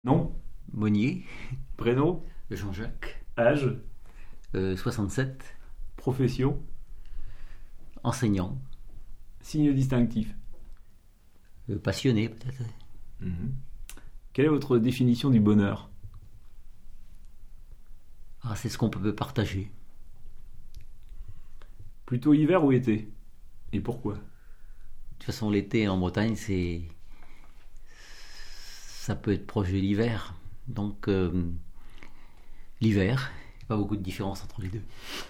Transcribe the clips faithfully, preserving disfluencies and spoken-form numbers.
Nom, Monnier, prénom, Jean-Jacques, âge, euh, soixante-sept, profession, enseignant, signe distinctif. euh, passionné peut-être. Mhm. Quelle est votre définition du bonheur? Ah, c'est ce qu'on peut partager. Plutôt hiver ou été? Et pourquoi? De toute façon, l'été en Bretagne, c'est ça peut être proche de l'hiver. Donc, euh, l'hiver, pas beaucoup de différence entre les deux.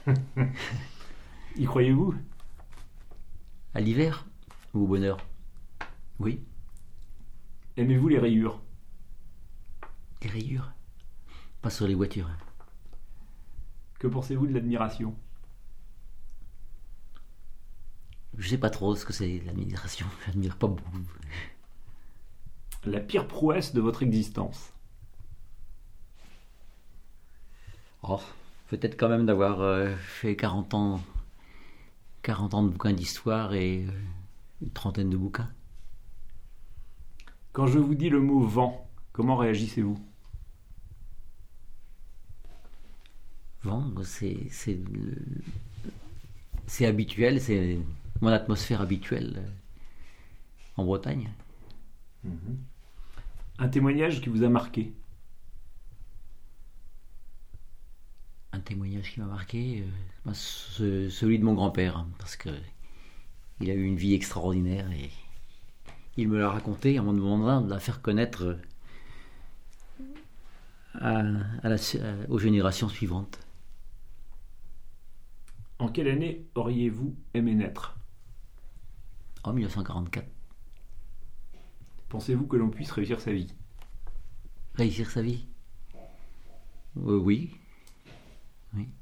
Y croyez-vous? À l'hiver ou au bonheur? Oui, Aimez-vous les rayures? les rayures. Pas sur les voitures. Que pensez-vous de l'admiration? Je sais pas trop ce que c'est l'admiration. J'admire pas beaucoup. La pire prouesse de votre existence? Oh, peut-être quand même d'avoir euh, fait quarante ans, quarante ans de bouquins d'histoire et euh, une trentaine de bouquins. Quand je vous dis le mot vent, comment réagissez-vous? Vent, c'est c'est le- c'est habituel, c'est mon atmosphère habituelle euh, en Bretagne. Mhm. Un témoignage qui vous a marqué? Un témoignage qui m'a marqué, euh, ben, ce- celui de mon grand-père, hein, parce que il a eu une vie extraordinaire et il me l'a raconté en me demandant de la faire connaître à, à la- à- aux générations suivantes. En quelle année auriez-vous aimé naître? En mille neuf cent quarante-quatre, Pensez-vous que l'on puisse réussir sa vie? réussir sa vie. Euh, oui, oui.